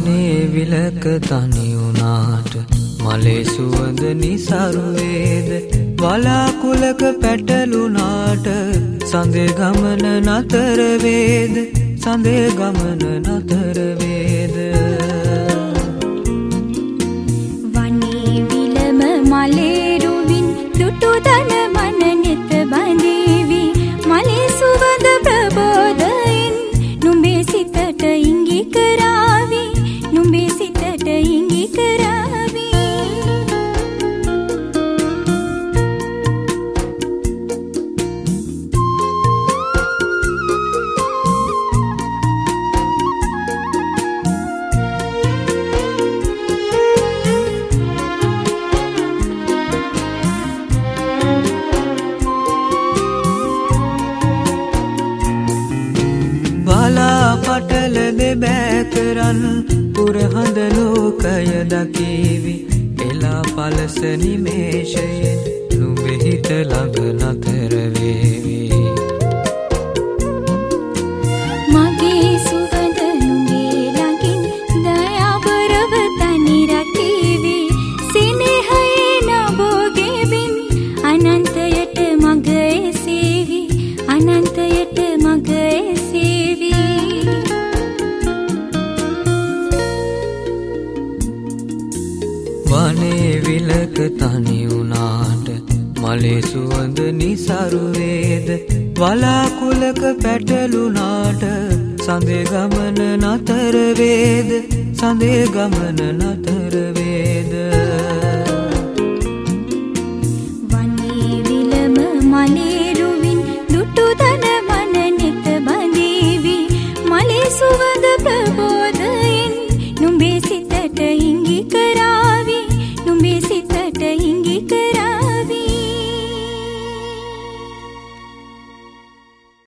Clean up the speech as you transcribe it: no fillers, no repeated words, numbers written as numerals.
වනේ විලක තනි වුණාට මලේ සුවඳ නිසරු වේද වලාකුලක පැටලුණාට සඳේ ගමන නතර වේද සඳේ ගමන නතර වේද වනේ විලම මලේ රුවින් දුටු දන මන නෙත බඳීවි මලේ සුවඳ ප්‍රබෝධයෙන් නුඹේ සිතට ඉඟි කරාවි නුඹේ සිතට ඉඟි කරාවි පටල දෙබෑ කරන් පුරහඳ ලෝකය දකීවි එලා පලස නිමේෂයෙන් නුඹේ හිත ළඟ නතර වේවි මගේ සුවඳ නුඹේ ළඟින් දයාබරව තනි රකීවි සිනහයේ නබෝගෙවින් අනන්තයට මග එසේවි අනන්තයට මග එසේවි වනේ විලක තනි වුණාට මලේ සුවඳ නිසරු වේද වලාකුලක පැටලුණාට සඳේ ගමන නතර වේද සඳේ ගමන නතර වේද